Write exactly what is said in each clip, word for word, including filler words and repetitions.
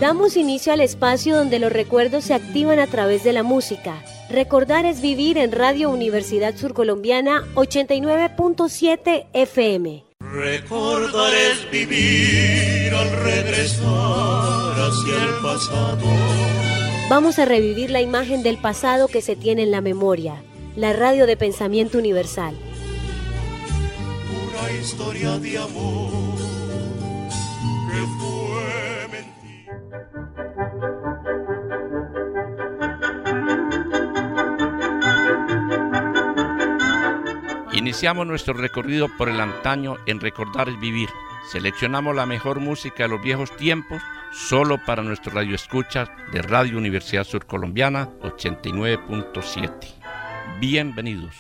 Damos inicio al espacio donde los recuerdos se activan a través de la música. Recordar es vivir en Radio Universidad Surcolombiana ochenta y nueve punto siete F M. Recordar es vivir al regresar hacia el pasado. Vamos a revivir la imagen del pasado que se tiene en la memoria. La radio de pensamiento universal. Una historia de amor que fue mentira. Iniciamos nuestro recorrido por el antaño en Recordar es Vivir. Seleccionamos la mejor música de los viejos tiempos solo para nuestros radioescuchas de Radio Universidad Surcolombiana ochenta y nueve punto siete. Bienvenidos.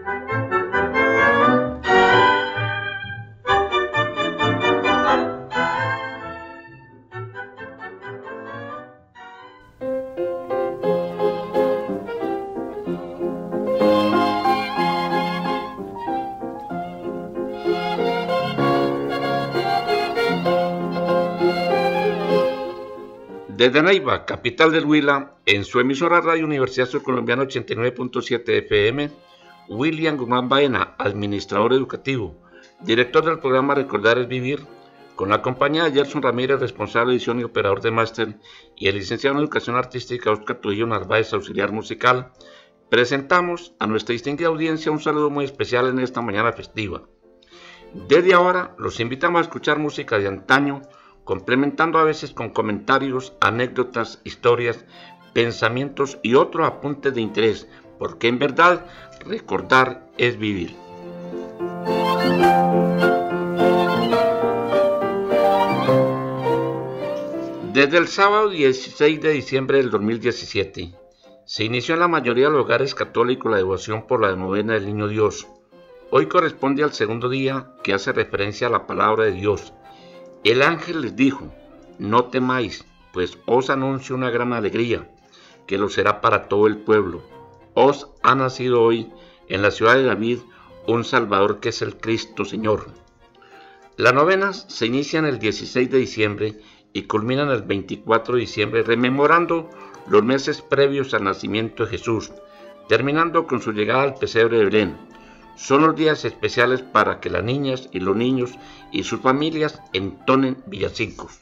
Desde Neiva, capital del Huila, en su emisora Radio Universidad Surcolombiana ochenta y nueve punto siete F M, William Guzmán Baena, administrador educativo, director del programa Recordar es Vivir, con la compañía de Gerson Ramírez, responsable de edición y operador de máster, y el licenciado en Educación Artística Oscar Trujillo Narváez, auxiliar musical, presentamos a nuestra distinguida audiencia un saludo muy especial en esta mañana festiva. Desde ahora los invitamos a escuchar música de antaño, complementando a veces con comentarios, anécdotas, historias, pensamientos y otros apuntes de interés, porque en verdad recordar es vivir. Desde el sábado dieciséis de diciembre del dos mil diecisiete, se inició en la mayoría de los hogares católicos la devoción por la novena del Niño Dios. Hoy corresponde al segundo día que hace referencia a la palabra de Dios. El ángel les dijo: no temáis, pues os anuncio una gran alegría, que lo será para todo el pueblo. Os ha nacido hoy en la ciudad de David un Salvador, que es el Cristo Señor. Las novenas se inician el dieciséis de diciembre y culminan el veinticuatro de diciembre, rememorando los meses previos al nacimiento de Jesús, terminando con su llegada al pesebre de Belén. Son los días especiales para que las niñas y los niños y sus familias entonen villancicos.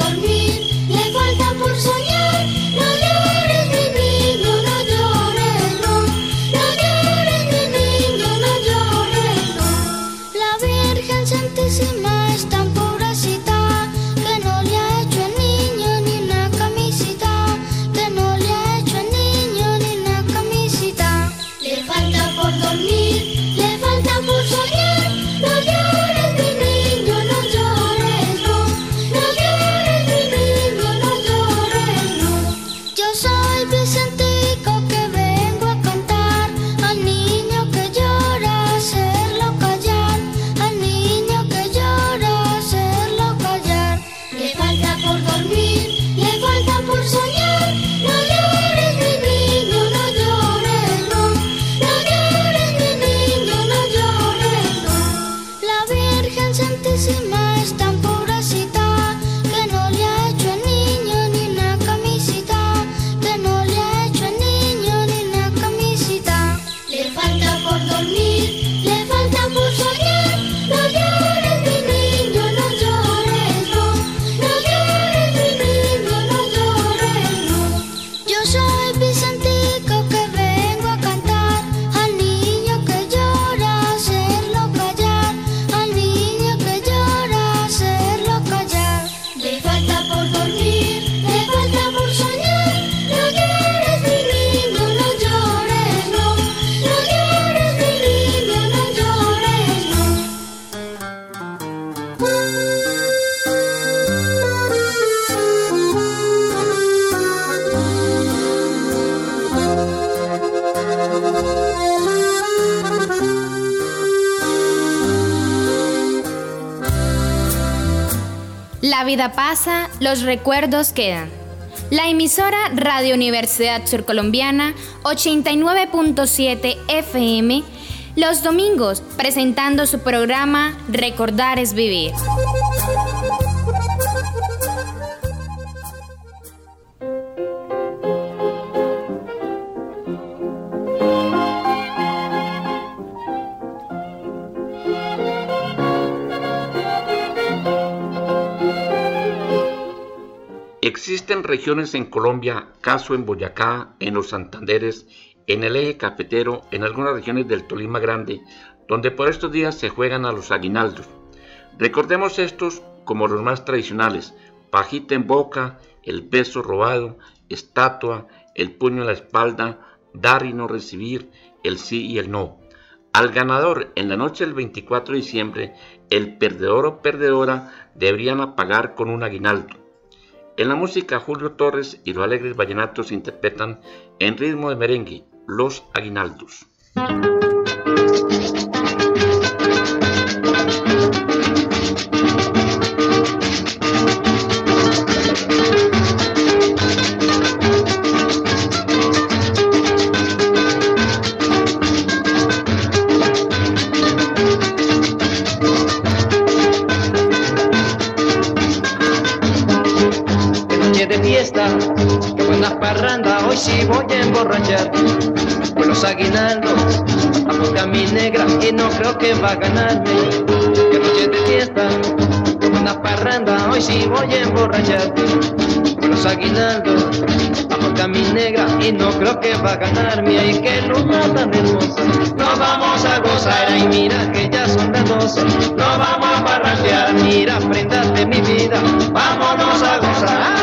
Le falta por soñar, no llores mi niño, no llores. La vida pasa, los recuerdos quedan. La emisora Radio Universidad Surcolombiana ochenta y nueve punto siete F M, los domingos presentando su programa Recordar es Vivir. Existen regiones en Colombia, caso en Boyacá, en los Santanderes, en el eje cafetero, en algunas regiones del Tolima Grande, donde por estos días se juegan a los aguinaldos. Recordemos estos como los más tradicionales: pajita en boca, el beso robado, estatua, el puño en la espalda, dar y no recibir, el sí y el no. Al ganador en la noche del veinticuatro de diciembre, el perdedor o perdedora deberían pagar con un aguinaldo. En la música, Julio Torres y los alegres vallenatos interpretan en ritmo de merengue los aguinaldos. Qué buena parranda, hoy sí voy a emborrachar. Con los aguinaldos, apunta a mi negra y no creo que va a ganarme. Que noche de fiesta, qué buena parranda, hoy sí voy a emborrachar. Con los aguinaldos, apunta a mi negra y no creo que va a ganarme. Ay, qué luna tan hermosa, nos vamos a gozar. Ay, mira que ya son las doce, nos vamos a parrandear. Mira, prendas de mi vida, vámonos a gozar.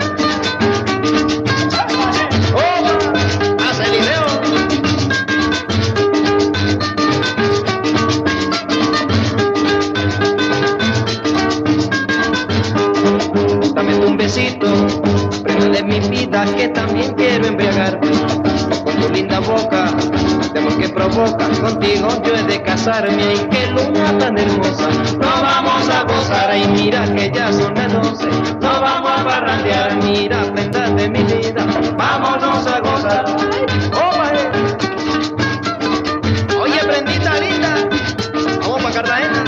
Prenda de mi vida que también quiero embriagarte. Con tu linda boca, de amor que provoca, contigo yo he de casarme. Ay, qué luna tan hermosa, nos vamos a gozar. Ay, mira que ya son las doce, nos vamos a parrandear. Mira, prenda de mi vida, vámonos a gozar. ¡Oh, vale! Oye, prendita linda, vamos pa' Cartagena.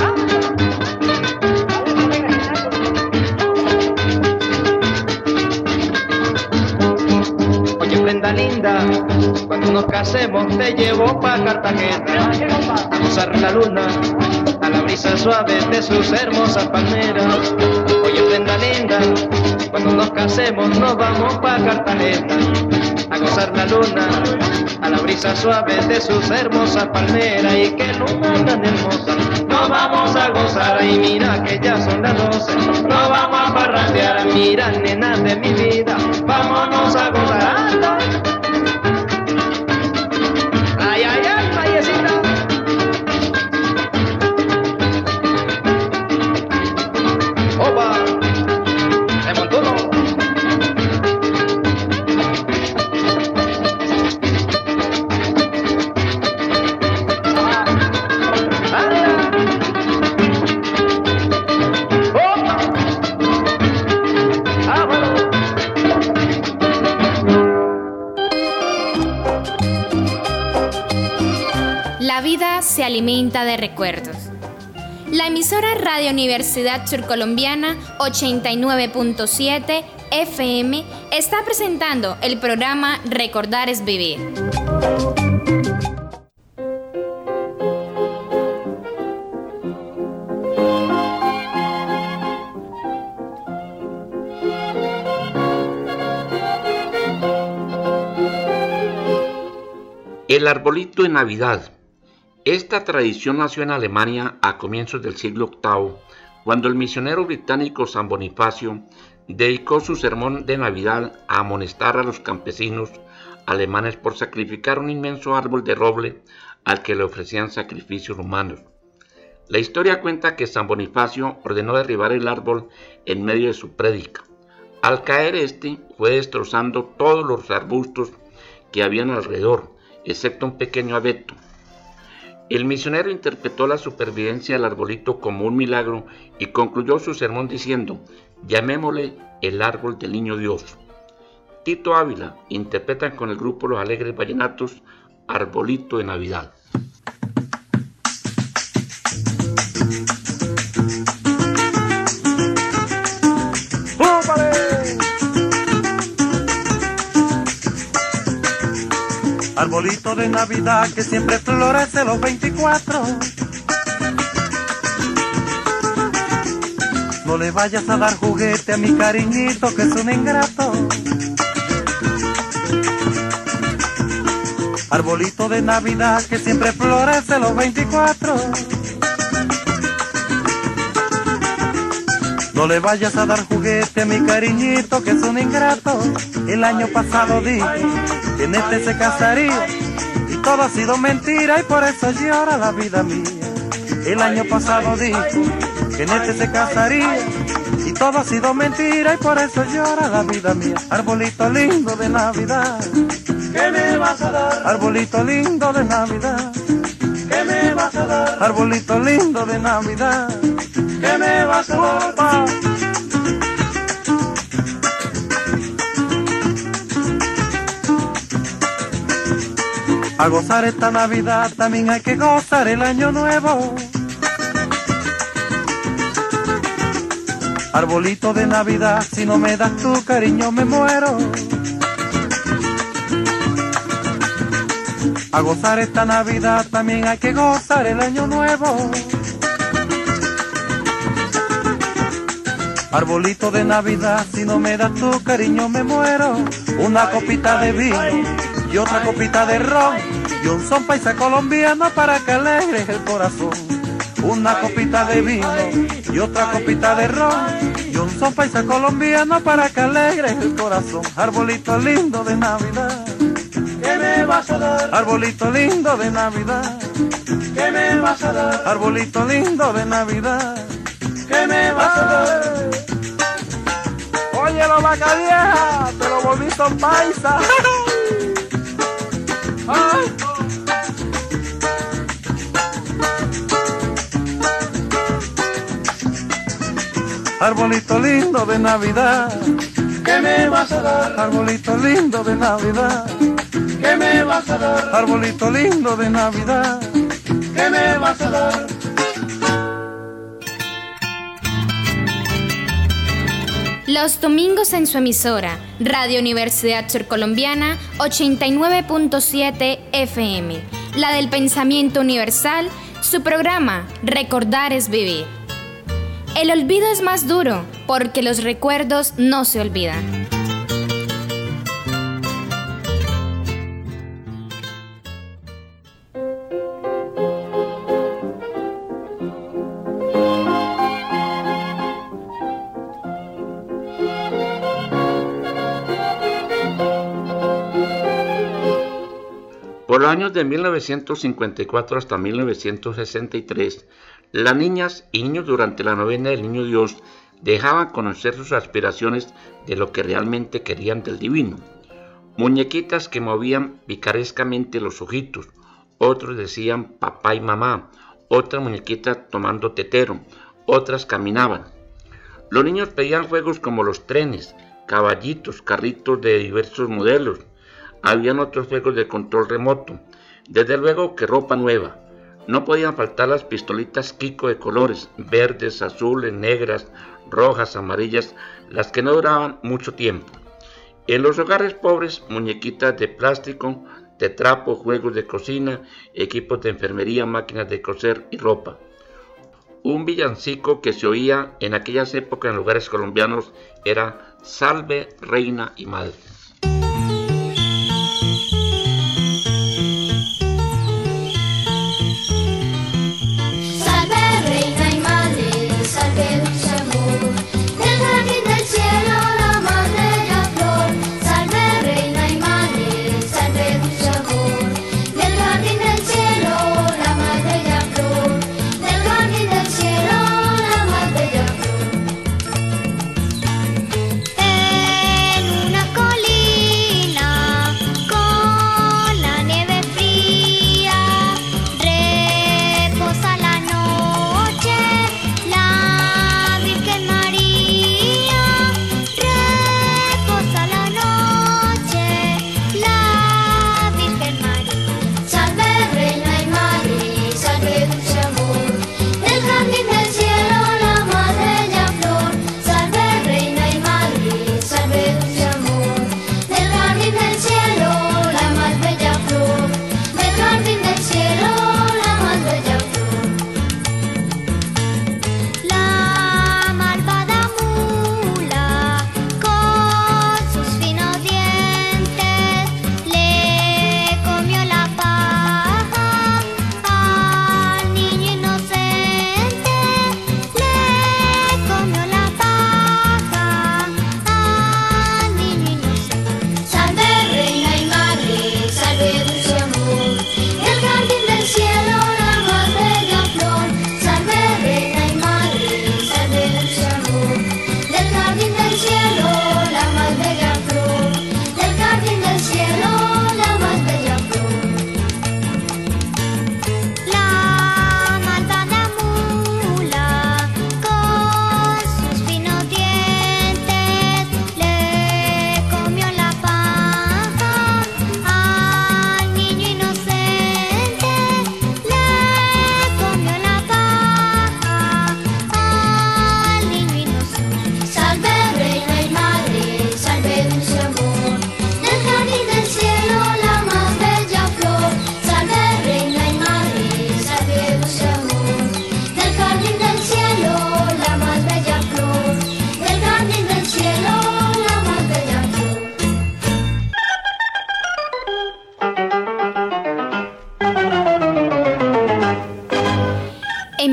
Linda, cuando nos casemos te llevo pa' Cartagena a gozar la luna, a la brisa suave de sus hermosas palmeras. Oye, prenda linda, cuando nos casemos nos vamos pa' Cartagena a gozar la luna, a la brisa suave de sus hermosas palmeras. Y qué luna tan hermosa, nos vamos a gozar. Ay, mira que ya son las doce, nos vamos a parrandear. Mira, nena de mi vida, vámonos a gozar. Ay, ay, ay, callecita. Opa, se montó uno. La vida se alimenta de recuerdos. La emisora Radio Universidad Surcolombiana ochenta y nueve punto siete F M está presentando el programa Recordar es Vivir. El arbolito de Navidad. Esta tradición nació en Alemania a comienzos del siglo octavo, cuando el misionero británico San Bonifacio dedicó su sermón de Navidad a amonestar a los campesinos alemanes por sacrificar un inmenso árbol de roble al que le ofrecían sacrificios humanos. La historia cuenta que San Bonifacio ordenó derribar el árbol en medio de su prédica. Al caer este, fue destrozando todos los arbustos que habían alrededor, excepto un pequeño abeto. El misionero interpretó la supervivencia del arbolito como un milagro y concluyó su sermón diciendo: llamémosle el árbol del niño Dios. Tito Ávila interpretan con el grupo Los Alegres Vallenatos Arbolito de Navidad. Arbolito de Navidad que siempre florece los veinticuatro. No le vayas a dar juguete a mi cariñito que es un ingrato. Arbolito de Navidad que siempre florece los veinticuatro. No le vayas a dar juguete a mi cariñito que es un ingrato. El año pasado dijo que en este se casaría y todo ha sido mentira y por eso llora la vida mía. El año pasado dijo que en este se casaría y todo ha sido mentira y por eso llora la vida mía. Arbolito lindo de Navidad, ¿qué me vas a dar? Arbolito lindo de Navidad, ¿qué me vas a dar? Arbolito lindo de Navidad, ¿qué me vas a dar? Opa. A gozar esta Navidad también hay que gozar el año nuevo. Arbolito de Navidad, si no me das tu cariño me muero. A gozar esta Navidad también hay que gozar el año nuevo. Arbolito de Navidad, si no me das tu cariño me muero. Una copita de vino y otra copita de ron y un son paisa colombiano para que alegres el corazón. Una copita de vino y otra copita de ron y un son paisa colombiano para que alegres el corazón. Arbolito lindo de Navidad, ¿qué me vas a dar? Arbolito lindo de Navidad, ¿qué me vas a dar? Arbolito lindo de Navidad, ¿qué me vas a dar? Óyelo, vaca vieja, te lo volví son paisa. Ay. Arbolito lindo de Navidad, ¿qué me vas a dar? Arbolito lindo de Navidad, ¿qué me vas a dar? Arbolito lindo de Navidad, ¿qué me vas a dar? Los domingos en su emisora, Radio Universidad Surcolombiana ochenta y nueve punto siete F M, la del pensamiento universal, su programa Recordar es Vivir. El olvido es más duro porque los recuerdos no se olvidan. Por los años de mil novecientos cincuenta y cuatro hasta mil novecientos sesenta y tres, las niñas y niños durante la novena del Niño Dios dejaban conocer sus aspiraciones de lo que realmente querían del divino. Muñequitas que movían picarescamente los ojitos, otros decían papá y mamá, otras muñequitas tomando tetero, otras caminaban. Los niños pedían juegos como los trenes, caballitos, carritos de diversos modelos. Habían otros juegos de control remoto, desde luego que ropa nueva. No podían faltar las pistolitas Kiko de colores, verdes, azules, negras, rojas, amarillas, las que no duraban mucho tiempo. En los hogares pobres, muñequitas de plástico, de trapo, juegos de cocina, equipos de enfermería, máquinas de coser y ropa. Un villancico que se oía en aquellas épocas en lugares colombianos era Salve, Reina y Madre. En una colina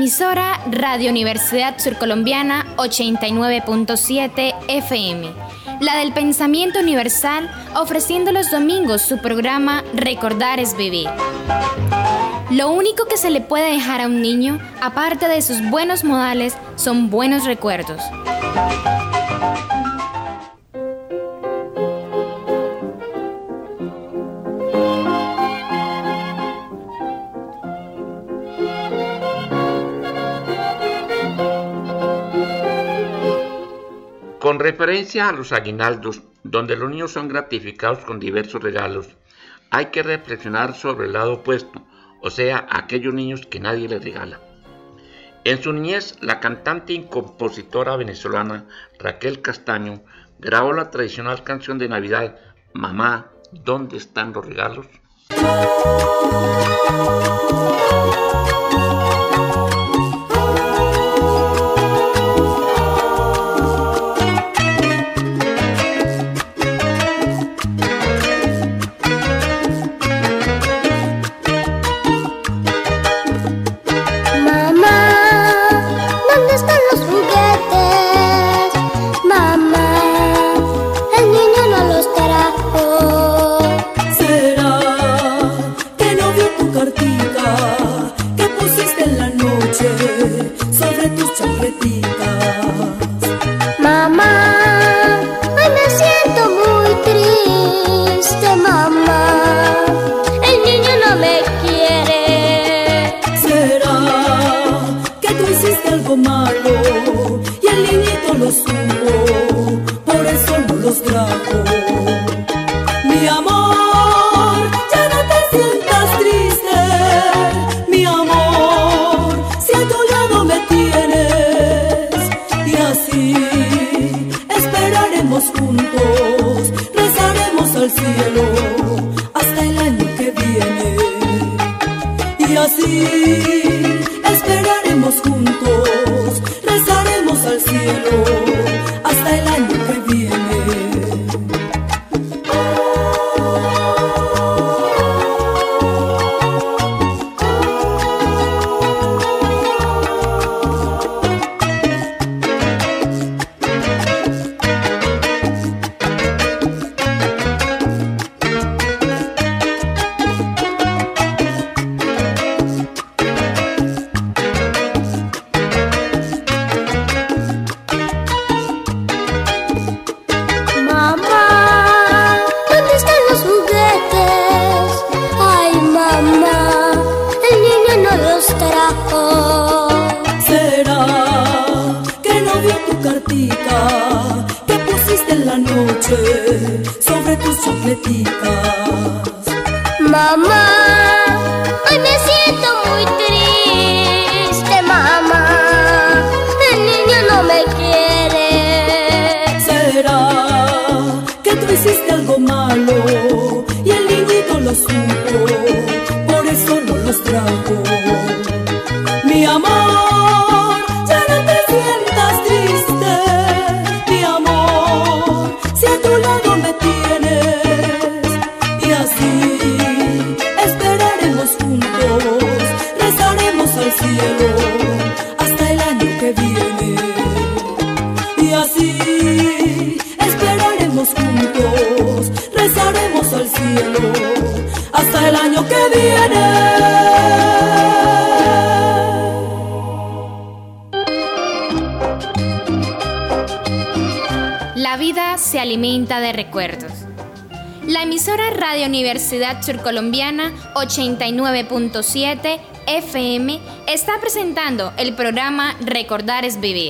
emisora Radio Universidad Surcolombiana ochenta y nueve punto siete F M, la del pensamiento universal, ofreciendo los domingos su programa Recordar es Vivir. Lo único que se le puede dejar a un niño, aparte de sus buenos modales, son buenos recuerdos. Con referencia a los aguinaldos, donde los niños son gratificados con diversos regalos, hay que reflexionar sobre el lado opuesto, o sea, aquellos niños que nadie les regala. En su niñez, la cantante y compositora venezolana Raquel Castaño grabó la tradicional canción de Navidad, Mamá, ¿dónde están los regalos? Se alimenta de recuerdos. La emisora Radio Universidad Surcolombiana ochenta y nueve punto siete F M está presentando el programa Recordar es Vivir.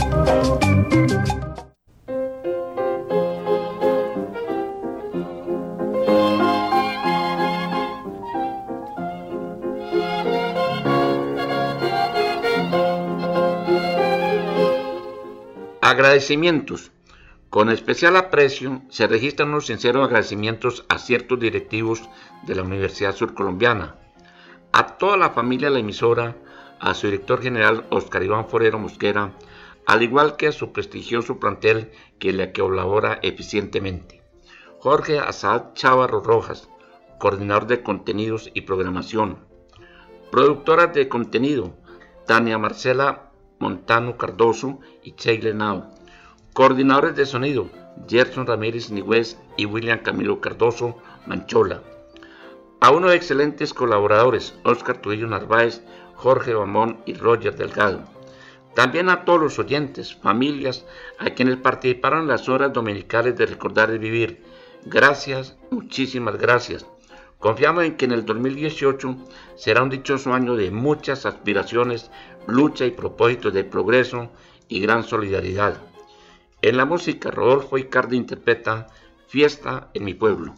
Agradecimientos. Con especial aprecio se registran unos sinceros agradecimientos a ciertos directivos de la Universidad Surcolombiana, a toda la familia de la emisora, a su director general Oscar Iván Forero Mosquera, al igual que a su prestigioso plantel que le colabora eficientemente. Jorge Asad Chávarro Rojas, coordinador de contenidos y programación. Productoras de contenido, Tania Marcela Montano Cardoso y Sheila Henao. Coordinadores de sonido, Gerson Ramírez Nigüez y William Camilo Cardoso Manchola. A unos excelentes colaboradores, Oscar Tuillo Narváez, Jorge Bamón y Roger Delgado. También a todos los oyentes, familias, a quienes participaron en las horas dominicales de Recordar es Vivir. Gracias, muchísimas gracias. Confiamos en que en el dos mil dieciocho será un dichoso año de muchas aspiraciones, lucha y propósitos de progreso y gran solidaridad. En la música, Rodolfo Icardi interpreta Fiesta en mi pueblo.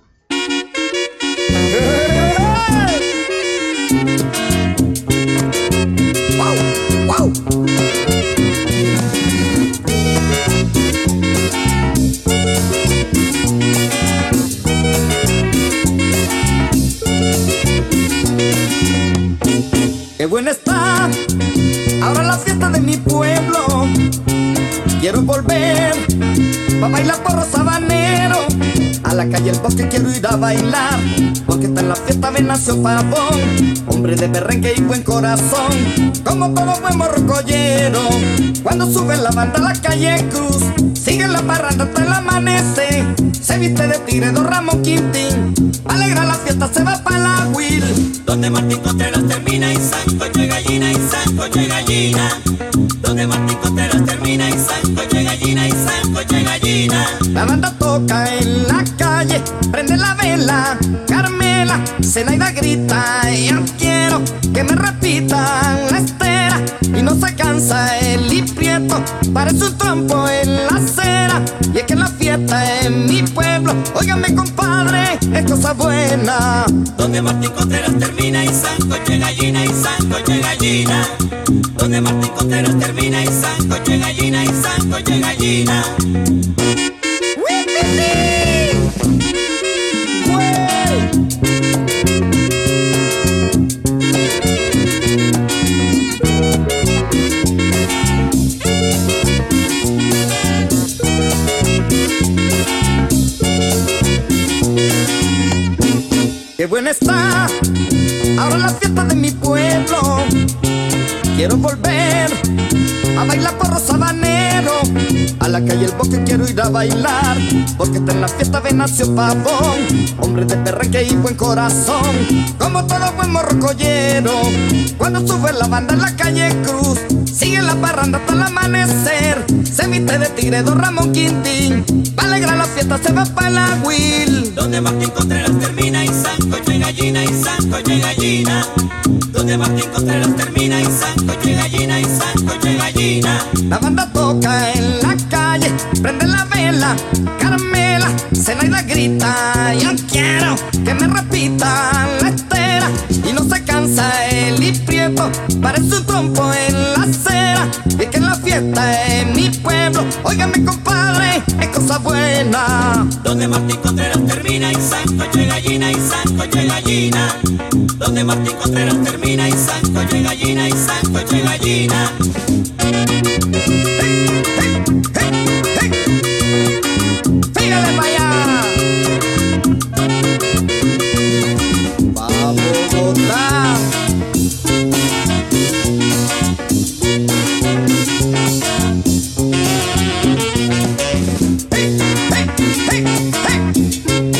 Wow, wow. Qué buena está ahora la fiesta de mi pueblo. Quiero volver pa' bailar porro sabanero. A la calle El Bosque quiero ir a bailar, porque está en la fiesta me nació Pavón, hombre de perrenque y buen corazón, como todo buen morrocollero. Cuando sube la banda a la calle Cruz, sigue la parranda hasta el amanecer. Se viste de tigre Don Ramón Quintín, alegra la fiesta, se va pa' la Will, donde Martín Contreras termina y sancocho y gallina y sancocho y gallina. Donde Martín Contreras termina y sancocho y gallina y sancocho y gallina. La banda toca en la calle, prende la vela, Carmela, Zenaida grita, yo quiero que me repitan la estera. Y no se cansa el Prieto, parece un trompo en la acera. Y es que la fiesta en mi pueblo, óigame compadre, es cosa buena. Donde Martín Contreras termina y sancocho y gallina y sancocho y gallina. Donde Martín Contreras termina y sancocho y gallina y sancocho y gallina. Qué buena está ahora la fiesta de mi pueblo. Quiero volver a bailar porro sabanero. A la calle El Bosque quiero ir a bailar, porque está en la fiesta de nació Pavón, hombre de perrenque y buen corazón, como todo buen morrocollero. Cuando sube la banda en la calle Cruz, sigue la parranda hasta el amanecer. Se viste de tigre Don Ramón Quintín, pa' alegrar la fiesta se va pa' la Will, donde Martín Contreras termina y sancocho y gallina y sancocho y gallina. Donde Martín Contreras termina y sancocho y gallina y sancocho y gallina. La banda toca en la calle, prende la vela, Carmela, Zenaida grita, yo quiero que me repitan la estera. Y no se cansa el Prieto, parece un trompo en la acera. Y es que en la fiesta en mi pueblo, óigame compadre, es cosa buena. Donde Martín Contreras termina y sancocho y gallina y sancocho y gallina. Donde Martín Contreras termina y sancocho y gallina y sancocho y gallina. Hey, hey, hey, hey. Sígale pa' allá. Pa' Bogotá. Hey, hey, hey, hey.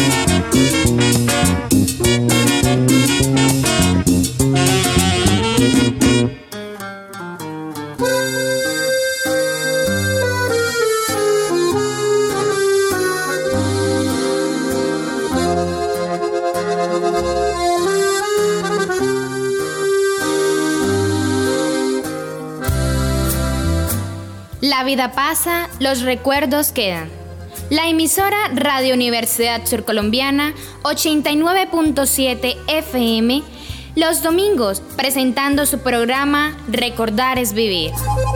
La vida pasa, los recuerdos quedan. La emisora Radio Universidad Surcolombiana ochenta y nueve punto siete F M, los domingos presentando su programa Recordar es Vivir.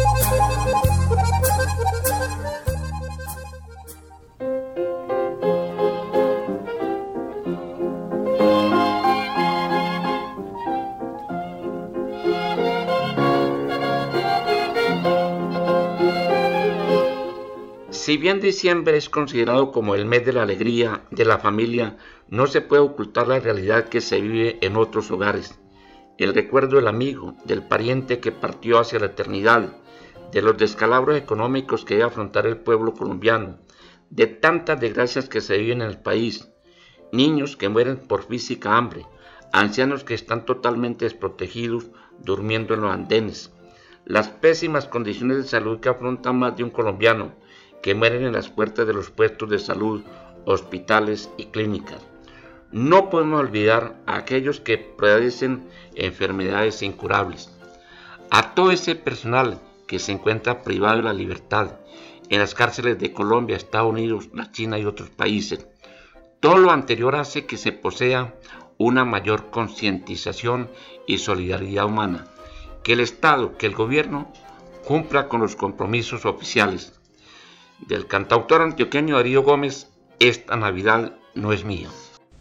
Si bien diciembre es considerado como el mes de la alegría de la familia, no se puede ocultar la realidad que se vive en otros hogares. el recuerdo del amigo, del pariente que partió hacia la eternidad, de los descalabros económicos que debe afrontar el pueblo colombiano, de tantas desgracias que se viven en el país, niños que mueren por física hambre, ancianos que están totalmente desprotegidos durmiendo en los andenes, las pésimas condiciones de salud que afrontan más de un colombiano, que mueren en las puertas de los puestos de salud, hospitales y clínicas. No podemos olvidar a aquellos que padecen enfermedades incurables, a todo ese personal que se encuentra privado de la libertad en las cárceles de Colombia, Estados Unidos, la China y otros países. Todo lo anterior hace que se posea una mayor concientización y solidaridad humana, que el Estado, que el gobierno cumpla con los compromisos oficiales. Del cantautor antioqueño Darío Gómez, Esta Navidad no es mía.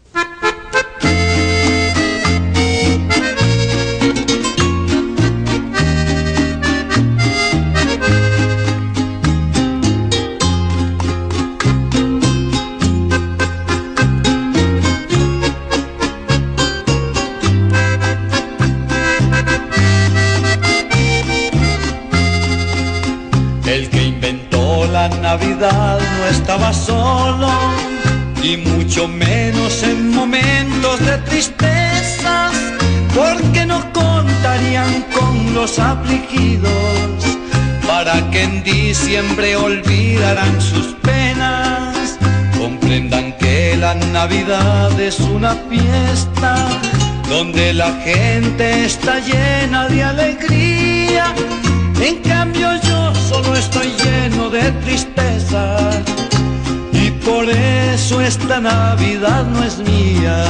Navidad no estaba solo, y mucho menos en momentos de tristezas, porque no contarían con los afligidos, para que en diciembre olvidaran sus penas. Comprendan que la Navidad es una fiesta, donde la gente está llena de alegría. En cambio yo solo estoy lleno de tristeza, y por eso esta Navidad no es mía.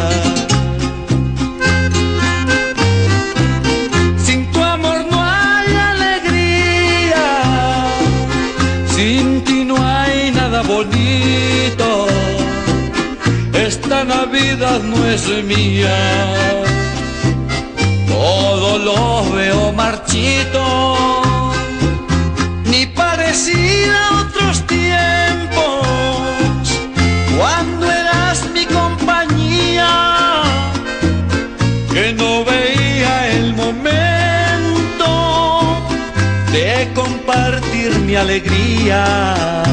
Sin tu amor no hay alegría, sin ti no hay nada bonito. Esta Navidad no es mía, todo lo veo marchito, ni parecida a otros tiempos, cuando eras mi compañía, que no veía el momento de compartir mi alegría.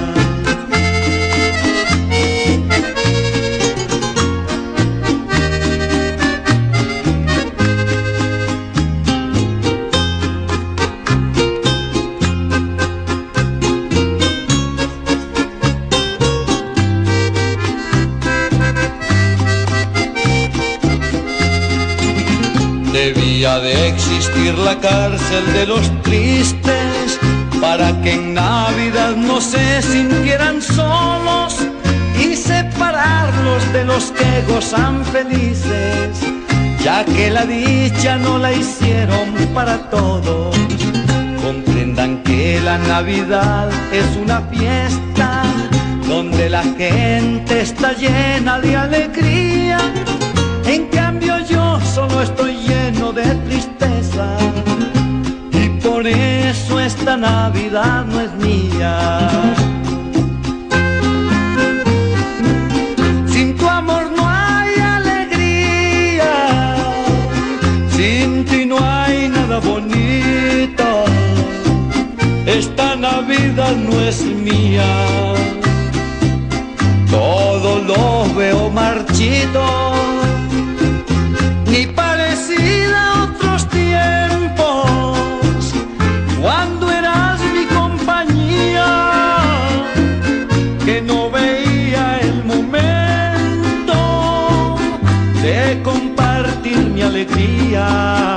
Debía de existir la cárcel de los tristes, para que en Navidad no se sintieran solos, y separarlos de los que gozan felices, ya que la dicha no la hicieron para todos. Comprendan que la Navidad es una fiesta, donde la gente está llena de alegría. En cambio yo solo estoy lleno de tristeza, y por eso esta Navidad no es mía. Sin tu amor no hay alegría, sin ti no hay nada bonito. Esta Navidad no es mía, todo lo veo marchito, ni parecida a otros tiempos, cuando eras mi compañía, que no veía el momento de compartir mi alegría.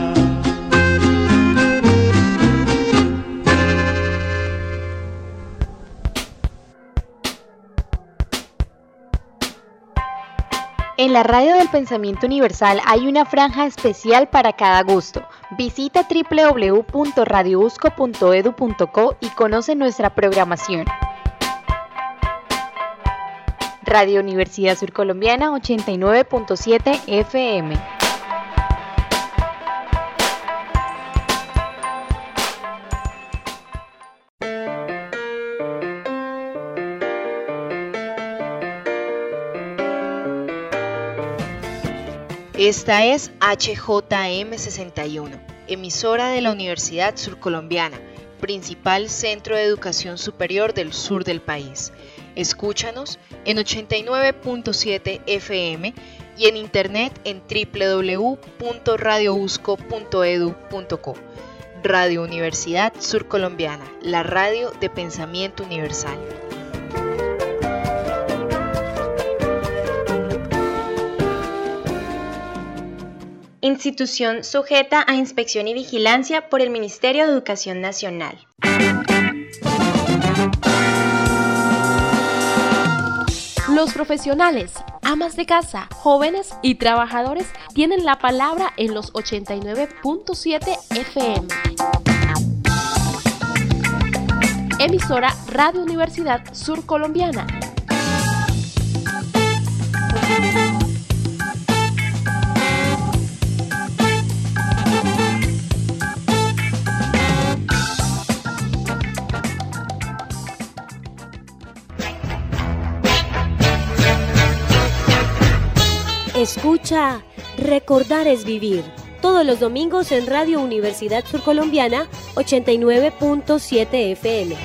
En la Radio del Pensamiento Universal hay una franja especial para cada gusto. Visita doble u doble u doble u punto radio usco punto edu punto co y conoce nuestra programación. Radio Universidad Surcolombiana ochenta y nueve punto siete F M. Esta es H J M sesenta y uno, emisora de la Universidad Surcolombiana, principal centro de educación superior del sur del país. Escúchanos en ochenta y nueve punto siete F M y en internet en doble u doble u doble u punto radio usco punto e d u punto co. Radio Universidad Surcolombiana, la radio de pensamiento universal. Institución sujeta a inspección y vigilancia por el Ministerio de Educación Nacional. Los profesionales, amas de casa, jóvenes y trabajadores tienen la palabra en los ochenta y nueve punto siete F M. Emisora Radio Universidad Surcolombiana. Escucha, recordar es vivir. Todos los domingos en Radio Universidad Surcolombiana, ochenta y nueve punto siete F M.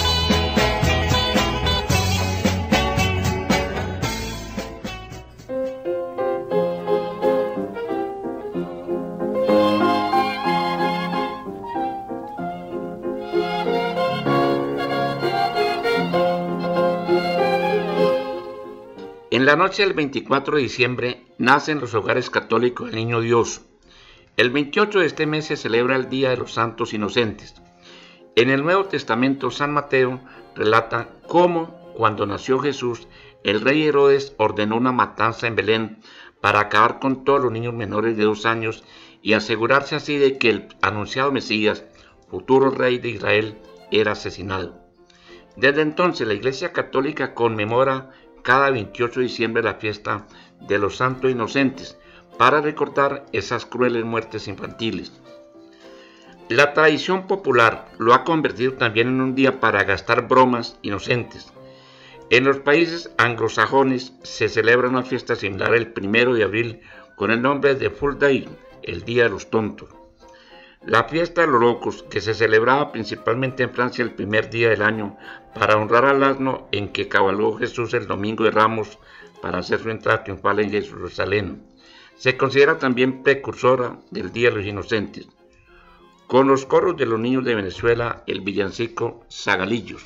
En la noche del veinticuatro de diciembre nace en los hogares católicos el Niño Dios. El veintiocho de este mes se celebra el Día de los Santos Inocentes. En el Nuevo Testamento, San Mateo relata cómo, cuando nació Jesús, el rey Herodes ordenó una matanza en Belén para acabar con todos los niños menores de dos años y asegurarse así de que el anunciado Mesías, futuro rey de Israel, era asesinado. Desde entonces la Iglesia Católica conmemora cada veintiocho de diciembre la fiesta de los Santos Inocentes para recordar esas crueles muertes infantiles. La tradición popular lo ha convertido también en un día para gastar bromas inocentes. En los países anglosajones se celebra una fiesta similar el primero de abril con el nombre de Fool Day, el Día de los Tontos. La fiesta de los locos, que se celebraba principalmente en Francia el primer día del año para honrar al asno en que cabalgó Jesús el domingo de Ramos para hacer su entrada triunfal en Jerusalén, se considera también precursora del Día de los Inocentes. Con los coros de los niños de Venezuela, el villancico Zagalillos.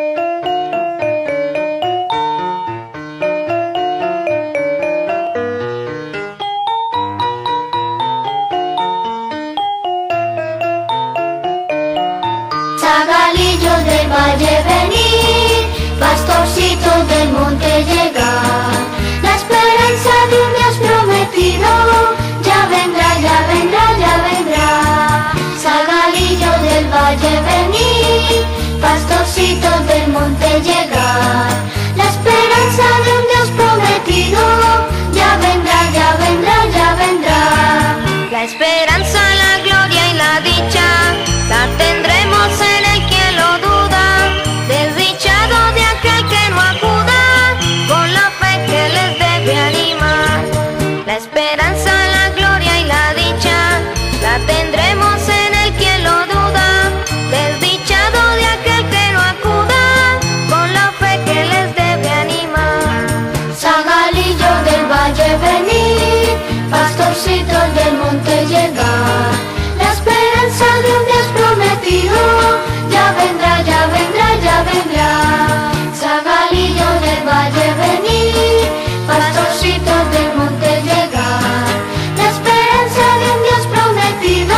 Zagalillos del valle venir, pastorcitos del monte llegar. La esperanza de un Dios prometido ya vendrá, ya vendrá, ya vendrá. Zagalillos del valle venir, pastorcitos del monte llegar. La esperanza de un Dios prometido ya vendrá, ya vendrá, ya vendrá. La esperanza, la gloria y la dicha la tendremos en el que lo duda, desdichado de aquel que no acuda, con la fe que les debe animar. La esperanza, la gloria y la dicha, la tendremos en el que lo duda, desdichado de aquel que no acuda, con la fe que les debe animar. Zagalillo del valle venir, pastorcitos del monte llegar. La esperanza de un Dios prometido ya vendrá, ya vendrá, ya vendrá. Zagalillo del valle venir, pastorcitos del monte llegar. La esperanza de un Dios prometido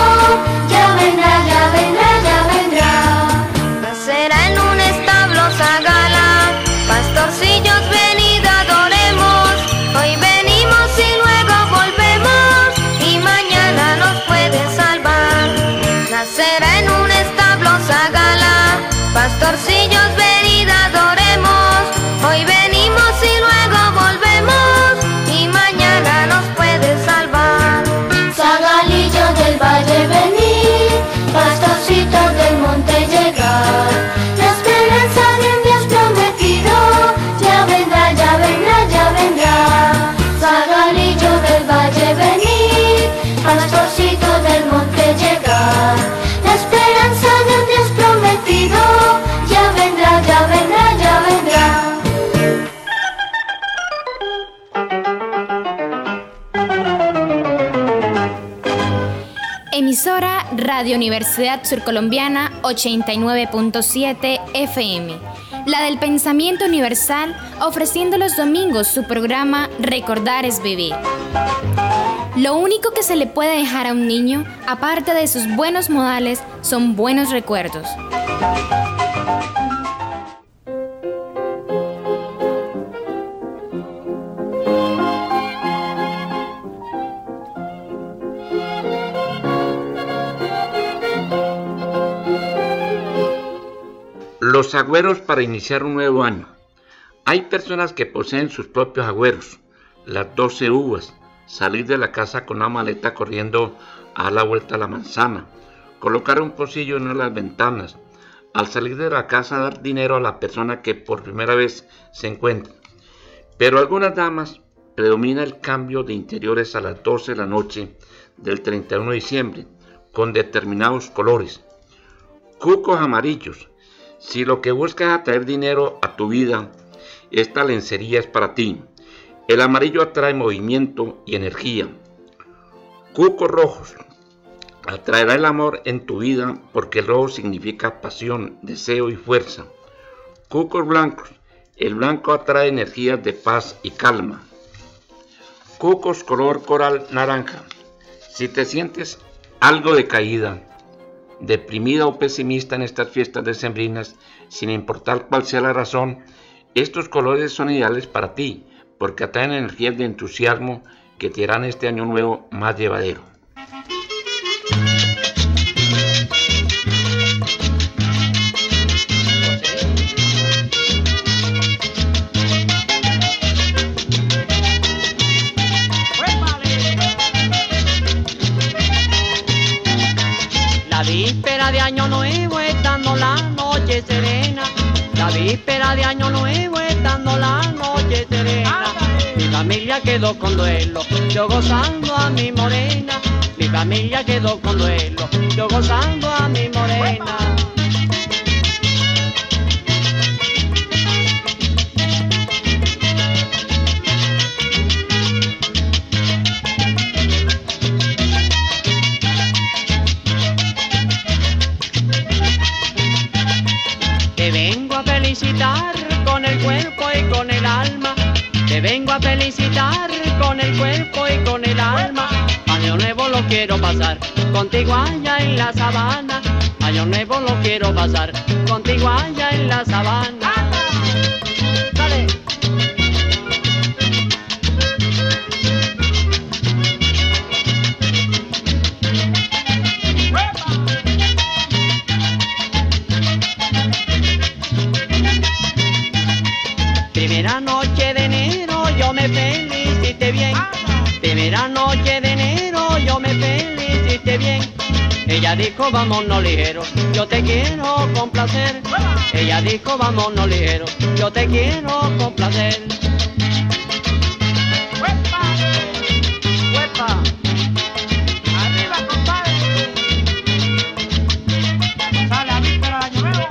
ya vendrá, ya vendrá, ya vendrá. Nacerá en un establo Zagala, pastorcillos venid adoremos. Hoy venimos y luego volvemos, y mañana nos puede salvar. Nacerá en un establo Zagala, pastorcillos venid adoremos. Hoy venimos y luego volvemos, y mañana nos puede salvar. Zagalillo del valle venir, pastorcitos del monte llegar. La esperanza de un Dios prometido ya vendrá, ya vendrá, ya vendrá. Zagalillo del valle venir. emisora Radio Universidad Surcolombiana ochenta y nueve punto siete F M, la del pensamiento universal, ofreciendo los domingos su programa Recordar es Vivir. Lo único que se le puede dejar a un niño, aparte de sus buenos modales, son buenos recuerdos. Los agüeros para iniciar un nuevo año. Hay personas que poseen sus propios agüeros, las doce uvas, salir de la casa con una maleta corriendo a dar la vuelta a la manzana, colocar un pocillo en una de las ventanas, al salir de la casa dar dinero a la persona que por primera vez se encuentra. Pero algunas damas predomina el cambio de interiores a las doce de la noche del treinta y uno de diciembre, con determinados colores. Cucos amarillos. Si lo que buscas es atraer dinero a tu vida, esta lencería es para ti. El amarillo atrae movimiento y energía. Cucos rojos. Atraerá el amor en tu vida porque el rojo significa pasión, deseo y fuerza. Cucos blancos. El blanco atrae energías de paz y calma. Cucos color coral naranja. Si te sientes algo decaída, deprimida o pesimista en estas fiestas decembrinas, sin importar cuál sea la razón, estos colores son ideales para ti, porque atraen energías de entusiasmo que te harán este año nuevo más llevadero. La víspera de año nuevo estando la noche serena, la víspera de año nuevo estando la noche serena, mi familia quedó con duelo, yo gozando a mi morena, mi familia quedó con duelo, yo gozando a mi morena. Te vengo a felicitar con el cuerpo y con el alma, te vengo a felicitar con el cuerpo y con el alma. Año nuevo lo quiero pasar contigo allá en la sabana, año nuevo lo quiero pasar contigo allá en la sabana. Dale. Primera noche de enero yo me felicité bien, primera noche de enero yo me felicité bien. Ella dijo vámonos ligero, yo te quiero complacer. Ella dijo vámonos ligero, yo te quiero complacer. ¡Huepa! ¡Huepa! ¡Arriba, compadre! ¡Sale a víspera de año nuevo!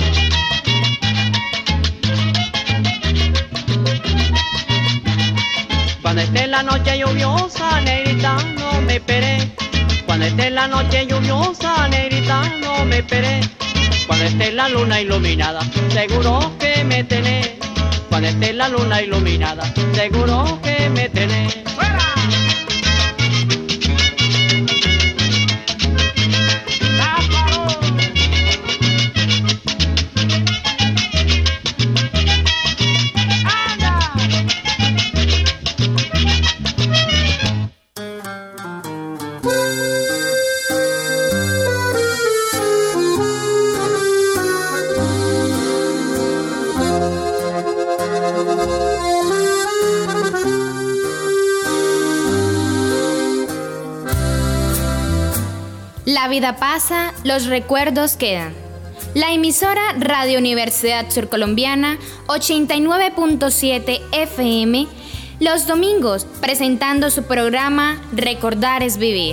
Cuando esté la noche lluviosa, negrita, no me esperé. Cuando esté la noche lluviosa, negrita, no me esperé. Cuando esté la luna iluminada, seguro que me tenés. Cuando esté la luna iluminada, seguro que me tenés. ¡Fuera! La vida pasa, los recuerdos quedan. La emisora Radio Universidad Surcolombiana ochenta y nueve punto siete F M, los domingos presentando su programa Recordar es Vivir.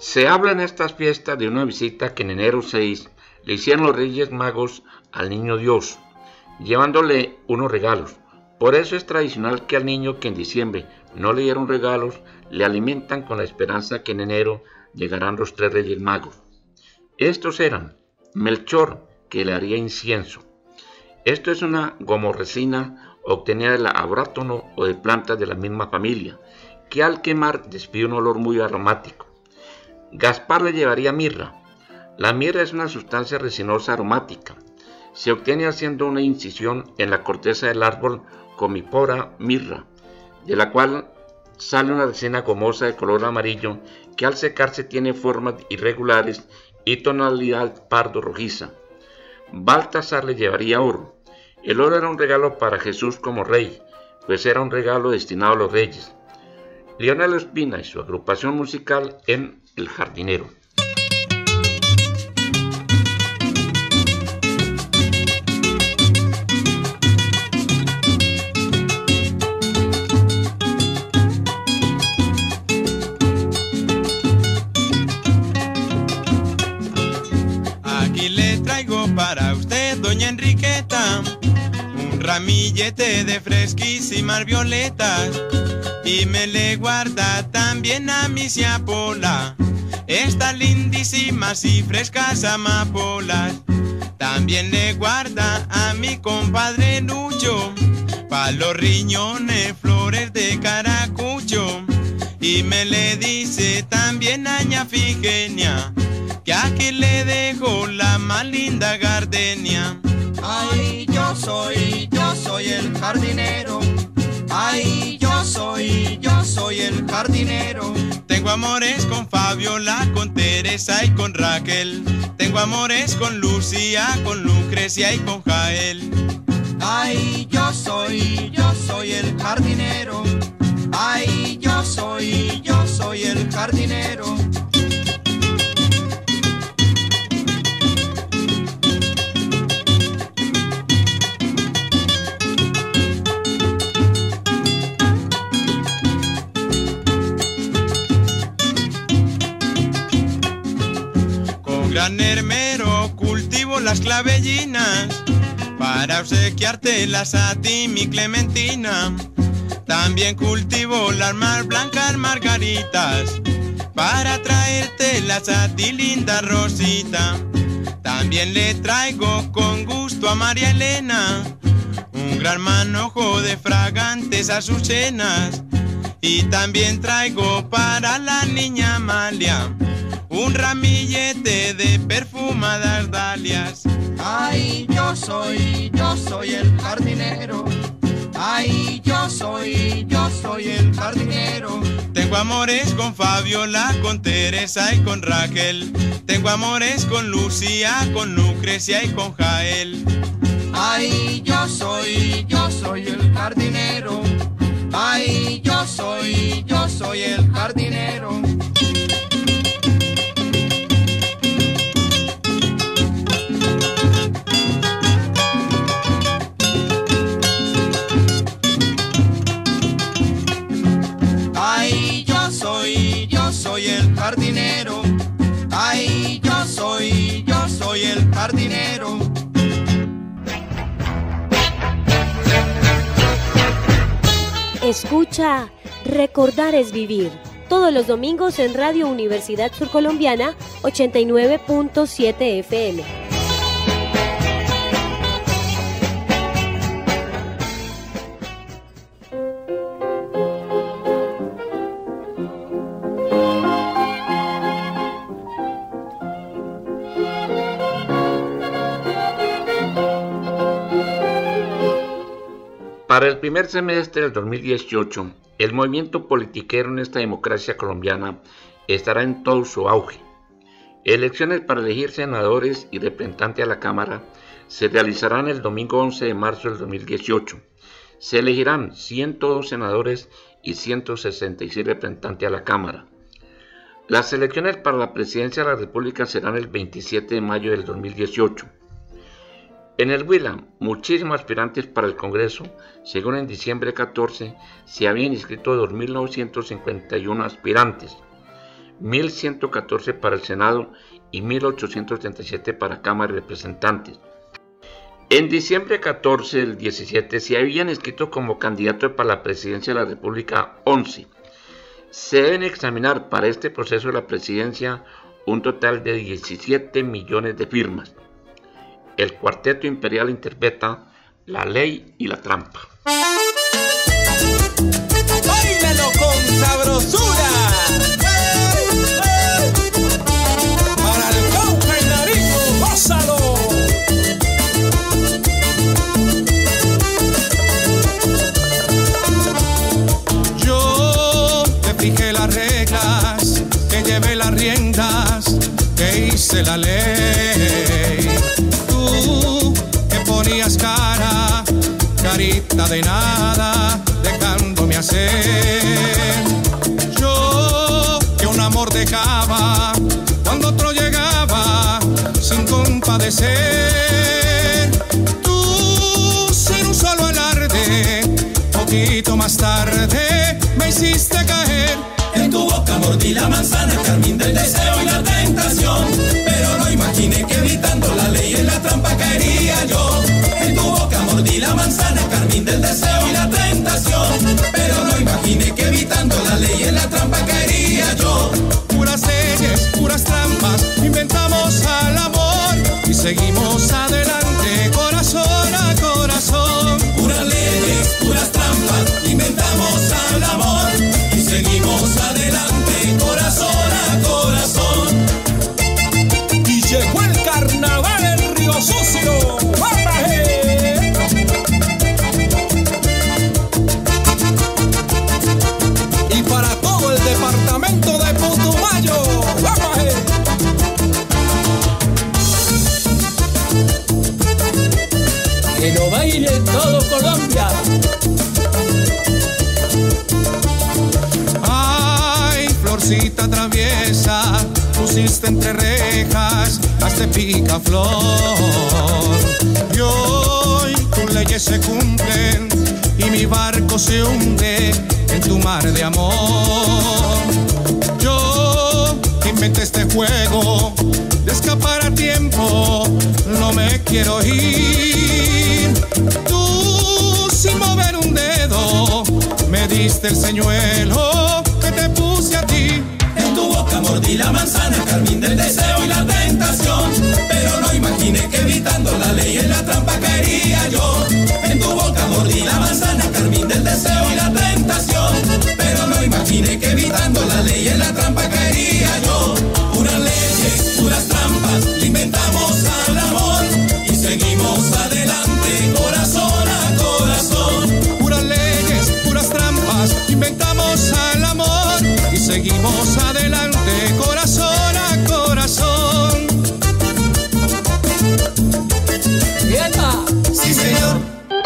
Se habla en estas fiestas de una visita que en enero seis le hicieron los Reyes Magos al Niño Dios, llevándole unos regalos. Por eso es tradicional que al niño que en diciembre no le dieron regalos, le alimentan con la esperanza que en enero llegarán los tres Reyes Magos. Estos eran Melchor, que le haría incienso. Esto es una gomorresina obtenida de la abrátono o de plantas de la misma familia, que al quemar despide un olor muy aromático. Gaspar le llevaría mirra. La mirra es una sustancia resinosa aromática. Se obtiene haciendo una incisión en la corteza del árbol Commiphora mirra, de la cual sale una resina gomosa de color amarillo que al secarse tiene formas irregulares y tonalidad pardo rojiza. Baltasar le llevaría oro. El oro era un regalo para Jesús como rey, pues era un regalo destinado a los reyes. Leonel Ospina y su agrupación musical en El Jardinero. Aquí le traigo para usted, doña Enriqueta, un ramillete de fresquísimas violetas. Y me le guarda también a mi siapola estas lindísimas y frescas amapolas. También le guarda a mi compadre Lucho pa' los riñones flores de caracucho. Y me le dice también a ña Figenia que aquí le dejo la más linda gardenia. Ay, yo soy, yo soy el jardinero. Ay, yo soy, yo soy el jardinero. Tengo amores con Fabiola, con Teresa y con Raquel. Tengo amores con Lucía, con Lucrecia y con Jael. Ay, yo soy, yo soy el jardinero. Ay, yo soy, yo soy el jardinero. Gran hermero, cultivo las clavellinas para obsequiártelas a ti, mi Clementina. También cultivo las más blancas margaritas para traértelas a ti, linda Rosita. También le traigo con gusto a María Elena un gran manojo de fragantes azucenas. Y también traigo para la niña Amalia un ramillete de perfumadas dalias. Ay, yo soy, yo soy el jardinero. Ay, yo soy, yo soy el jardinero. Tengo amores con Fabiola, con Teresa y con Raquel. Tengo amores con Lucía, con Lucrecia y con Jael. Ay, yo soy, yo soy el jardinero. Ay, yo soy, yo soy el jardinero. Ay, yo soy, yo soy el jardinero. Ay, yo soy, yo soy el jardinero. Escucha Recordar es Vivir, todos los domingos en Radio Universidad Surcolombiana ochenta y nueve punto siete F M. Para el primer semestre del dos mil dieciocho, el movimiento politiquero en esta democracia colombiana estará en todo su auge. Elecciones para elegir senadores y representantes a la Cámara se realizarán el domingo once de marzo del dos mil dieciocho. Se elegirán ciento dos senadores y ciento sesenta y seis representantes a la Cámara. Las elecciones para la presidencia de la República serán el veintisiete de mayo del dos mil dieciocho. En el Huila, muchísimos aspirantes para el Congreso, según en diciembre catorce, se habían inscrito dos mil novecientos cincuenta y uno aspirantes. mil ciento catorce para el Senado y mil ochocientos treinta y siete para Cámara de Representantes. En diciembre catorce del diecisiete se habían inscrito como candidatos para la presidencia de la República once. Se deben examinar para este proceso de la presidencia un total de diecisiete millones de firmas. El Cuarteto Imperial interpreta La Ley y la Trampa. ¡Báilalo con sabrosura! Para el Cauca y Nariño, gózalo. Yo te fijé las reglas, que llevé las riendas, que hice la ley. Tú que ponías cara, carita de nada, dejándome hacer. Yo que un amor dejaba cuando otro llegaba sin compadecer. Tú sin un solo alarde, poquito más tarde me hiciste caer. En tu boca mordí la manzana, carmín del deseo y la tentación, pero no imaginé que evitando la ley en la trampa caería yo. En tu boca mordí la manzana, carmín del deseo y la tentación, pero no imaginé que evitando la ley en la trampa caería yo. Puras leyes, puras trampas, inventamos al amor y seguimos adelante, corazón a corazón. Puras leyes, puras trampas, inventamos al amor y seguimos adelante, corazón a corazón. Y llegó el carnaval en Río Sucio. ¡Baje! Y para todo el departamento de Putumayo. ¡Baje! Que lo baile todo Colombia. Ay, florcita traviesa, pusiste entre rejas hasta picaflor. Y hoy tus leyes se cumplen y mi barco se hunde en tu mar de amor. Yo inventé este juego de escapar a tiempo, no me quiero ir. Tú sin mover un dedo me diste el señuelo que te puse a ti. En tu boca mordí la manzana, carmín del deseo y la tentación, pero no imaginé que evitando la ley en la trampa caería yo. En tu boca mordí la manzana, carmín del deseo y la tentación, pero no imaginé que evitando la ley en la trampa caería yo. Puras leyes, puras trampas, le inventamos al amor y seguimos adelante, corazón a corazón. Puras leyes, puras trampas, inventamos al amor y seguimos adelante, corazón a corazón. ¡Quieta! Sí, señor.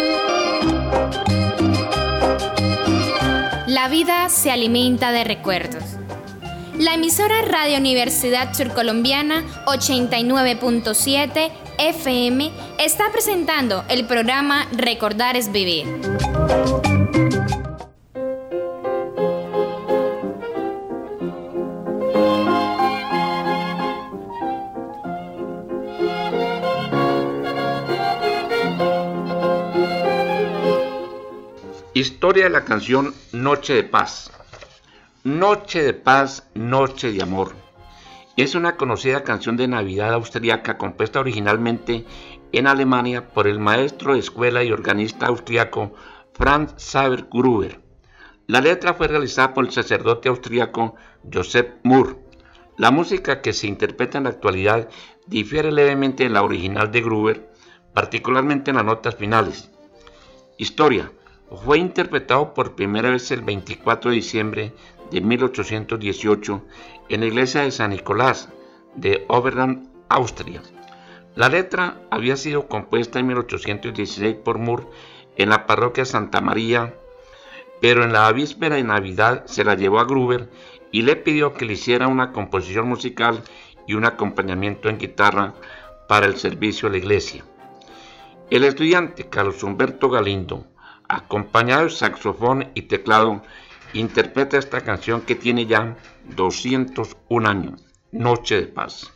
La vida se alimenta de recuerdos. La emisora Radio Universidad Surcolombiana ochenta y nueve punto siete F M está presentando el programa Recordar es Vivir. Historia de la canción Noche de Paz. Noche de Paz, Noche de Amor. Es una conocida canción de Navidad austriaca compuesta originalmente en Alemania por el maestro de escuela y organista austriaco Franz Xaver Gruber. La letra fue realizada por el sacerdote austriaco Joseph Mohr. La música que se interpreta en la actualidad difiere levemente de la original de Gruber, particularmente en las notas finales. Historia. Fue interpretado por primera vez el veinticuatro de diciembre de mil ochocientos dieciocho en la iglesia de San Nicolás de Oberland, Austria. La letra había sido compuesta en mil ochocientos dieciséis por Mohr en la parroquia Santa María, pero en la víspera de Navidad se la llevó a Gruber y le pidió que le hiciera una composición musical y un acompañamiento en guitarra para el servicio de la iglesia. El estudiante Carlos Humberto Galindo, acompañado de saxofón y teclado, interpreta esta canción que tiene ya doscientos un años, Noche de Paz.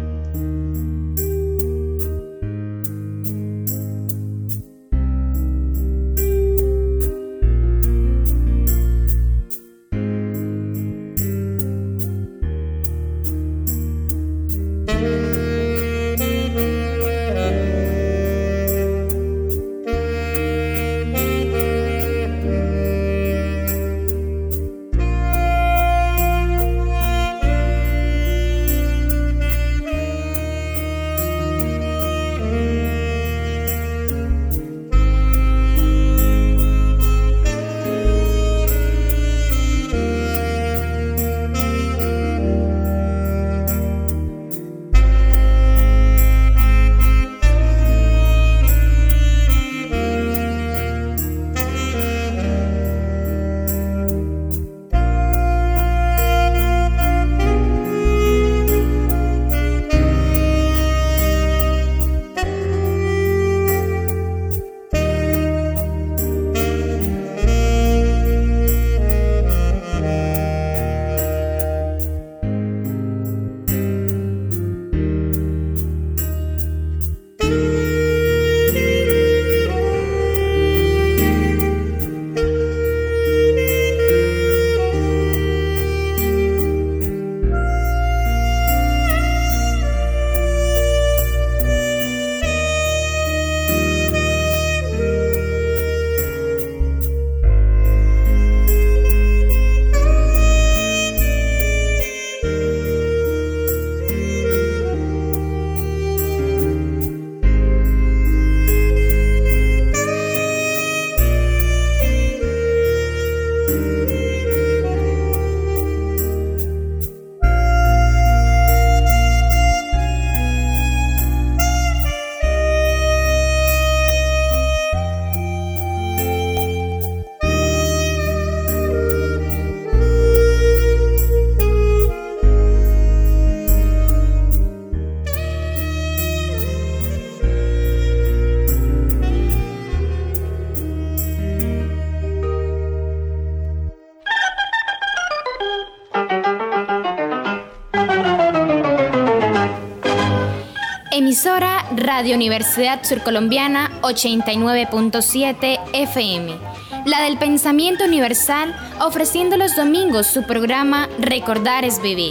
Emisora Radio Universidad Surcolombiana ochenta y nueve punto siete F M, la del pensamiento universal, ofreciendo los domingos su programa Recordar es Vivir.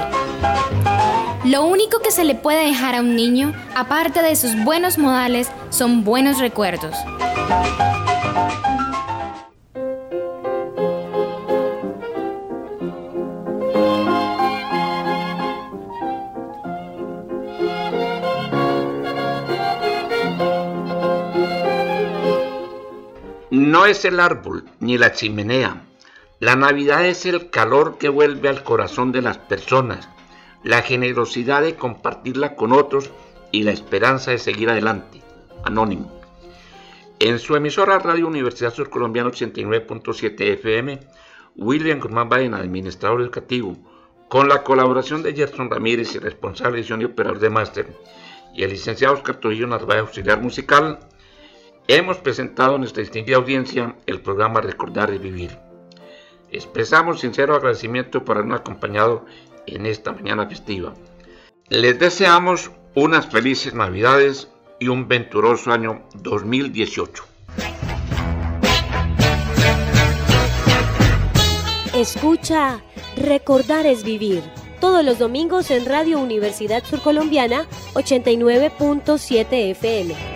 Lo único que se le puede dejar a un niño, aparte de sus buenos modales, son buenos recuerdos. No es el árbol ni la chimenea. La Navidad es el calor que vuelve al corazón de las personas, la generosidad de compartirla con otros y la esperanza de seguir adelante. Anónimo. En su emisora Radio Universidad Surcolombiana ochenta y nueve punto siete F M, William Guzmán Baena, administrador educativo, con la colaboración de Gerson Ramírez, y responsable de edición y operador de máster, y el licenciado Oscar Trujillo Narváez, auxiliar musical, hemos presentado a nuestra distinguida audiencia el programa Recordar y Vivir. Expresamos sincero agradecimiento por habernos acompañado en esta mañana festiva. Les deseamos unas felices Navidades y un venturoso año dos mil dieciocho. Escucha Recordar es Vivir, todos los domingos en Radio Universidad Surcolombiana ochenta y nueve punto siete F M.